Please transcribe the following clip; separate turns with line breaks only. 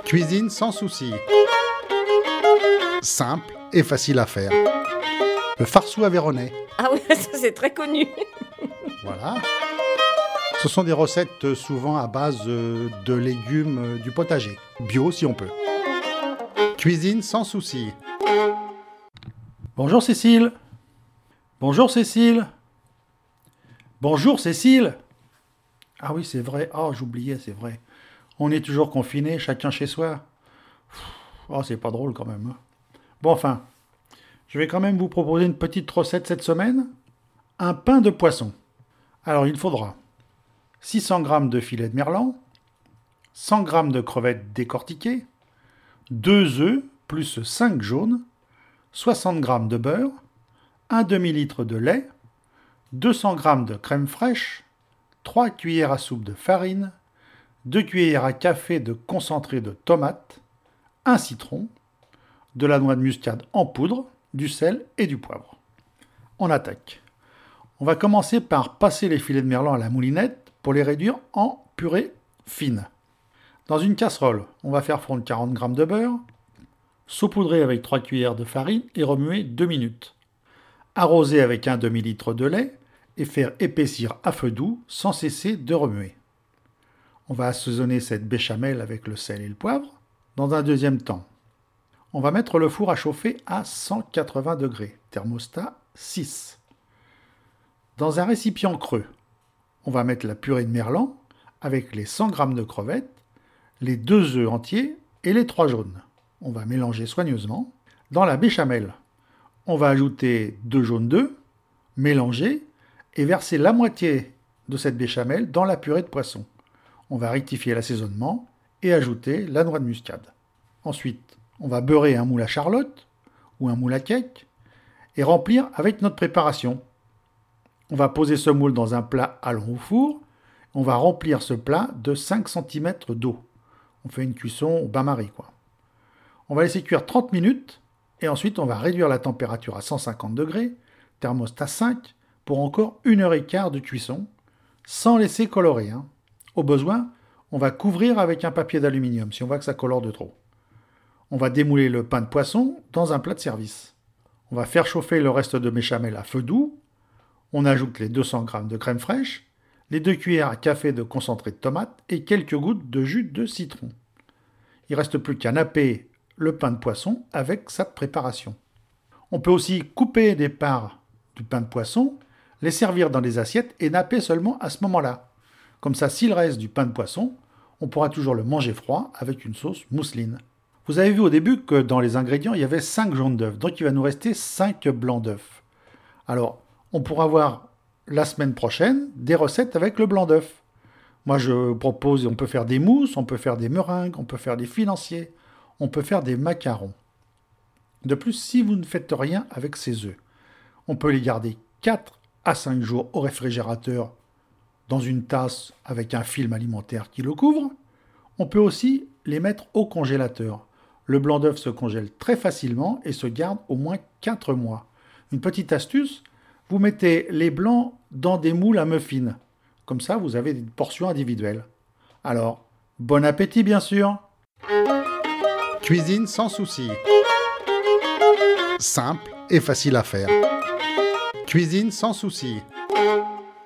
Cuisine sans souci. Simple et facile à faire. Le farceau aveyronnais.
Ah oui, ça c'est très connu.
Voilà. Ce sont des recettes souvent à base de légumes du potager. Bio si on peut. Cuisine sans souci.
Bonjour Cécile. Bonjour Cécile. Bonjour Cécile. Ah oui, c'est vrai. Oh, j'oubliais, c'est vrai. On est toujours confinés, chacun chez soi. Oh, c'est pas drôle quand même. Bon, enfin, je vais quand même vous proposer une petite recette cette semaine. Un pain de poisson. Alors, il faudra 600 g de filet de merlan, 100 g de crevettes décortiquées, 2 œufs plus 5 jaunes, 60 g de beurre, un demi-litre de lait, 200 g de crème fraîche, 3 cuillères à soupe de farine, 2 cuillères à café de concentré de tomate, un citron, de la noix de muscade en poudre, du sel et du poivre. On attaque. On va commencer par passer les filets de merlan à la moulinette pour les réduire en purée fine. Dans une casserole, on va faire fondre 40 g de beurre, saupoudrer avec 3 cuillères de farine et remuer 2 minutes. Arroser avec un demi-litre de lait et faire épaissir à feu doux sans cesser de remuer. On va assaisonner cette béchamel avec le sel et le poivre. Dans un deuxième temps, on va mettre le four à chauffer à 180 degrés, thermostat 6. Dans un récipient creux, on va mettre la purée de merlan avec les 100 g de crevettes, les 2 œufs entiers et les 3 jaunes. On va mélanger soigneusement. Dans la béchamel, on va ajouter 2 jaunes d'œufs, mélanger et verser la moitié de cette béchamel dans la purée de poisson. On va rectifier l'assaisonnement et ajouter la noix de muscade. Ensuite, on va beurrer un moule à charlotte ou un moule à cake et remplir avec notre préparation. On va poser ce moule dans un plat allant au four. On va remplir ce plat de 5 cm d'eau. On fait une cuisson au bain-marie, quoi. On va laisser cuire 30 minutes et ensuite on va réduire la température à 150 degrés, thermostat 5, pour encore 1h15 de cuisson, sans laisser colorer. Au besoin, on va couvrir avec un papier d'aluminium si on voit que ça colore de trop. On va démouler le pain de poisson dans un plat de service. On va faire chauffer le reste de béchamel à feu doux. On ajoute les 200 g de crème fraîche, les 2 cuillères à café de concentré de tomate et quelques gouttes de jus de citron. Il ne reste plus qu'à napper le pain de poisson avec sa préparation. On peut aussi couper des parts du pain de poisson, les servir dans des assiettes et napper seulement à ce moment-là. Comme ça, s'il reste du pain de poisson, on pourra toujours le manger froid avec une sauce mousseline. Vous avez vu au début que dans les ingrédients, il y avait 5 jaunes d'œufs, donc il va nous rester 5 blancs d'œufs. Alors, on pourra voir la semaine prochaine des recettes avec le blanc d'œuf. Moi, je propose, on peut faire des mousses, on peut faire des meringues, on peut faire des financiers, on peut faire des macarons. De plus, si vous ne faites rien avec ces œufs, on peut les garder 4 à 5 jours au réfrigérateur dans une tasse avec un film alimentaire qui le couvre. On peut aussi les mettre au congélateur. Le blanc d'œuf se congèle très facilement et se garde au moins 4 mois. Une petite astuce, vous mettez les blancs dans des moules à muffins. Comme ça, vous avez des portions individuelles. Alors, bon appétit bien sûr.
Cuisine sans souci. Simple et facile à faire. Cuisine sans souci.